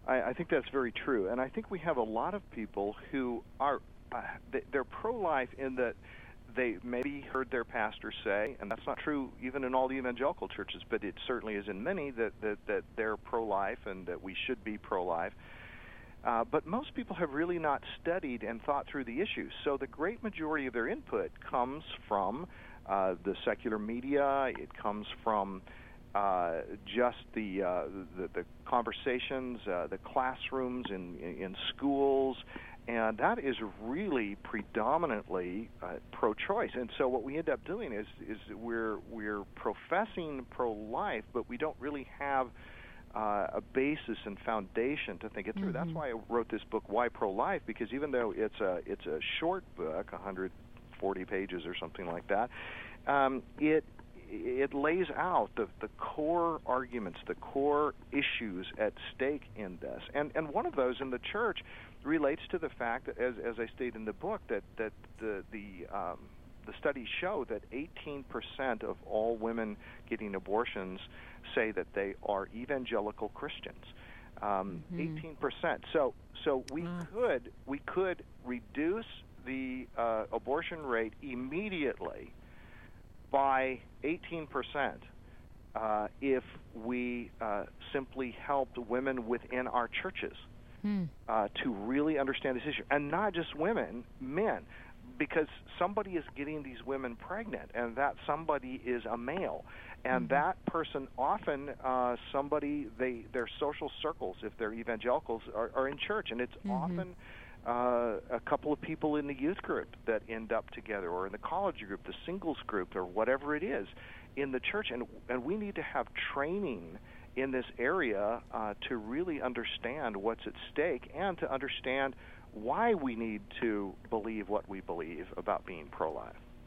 I think that's very true, and I think we have a lot of people who are they're pro-life in that they maybe heard their pastor say, and that's not true even in all the evangelical churches, but it certainly is in many, that they're pro-life and that we should be pro-life. But most people have really not studied and thought through the issues. So the great majority of their input comes from the secular media. It comes from just the conversations, the classrooms in schools, and that is really predominantly pro-choice. And so what we end up doing is we're professing pro-life, but we don't really have a basis and foundation to think it through. Mm-hmm. That's why I wrote this book, Why Pro-Life, because even though it's a short book, 140 pages or something like that, it lays out the core arguments, the core issues at stake in this. And one of those in the church relates to the fact that, as I state in the book, that the studies show that 18% of all women getting abortions say that they are evangelical Christians. 18%. So we could reduce the abortion rate immediately by 18% if we simply helped women within our churches to really understand this issue. And not just women, men, because somebody is getting these women pregnant, and that somebody is a male. And that person often, their social circles, if they're evangelicals, are in church. And it's often a couple of people in the youth group that end up together, or in the college group, the singles group, or whatever it is in the church. And we need to have training in this area to really understand what's at stake and to understand why we need to believe what we believe about being pro-life.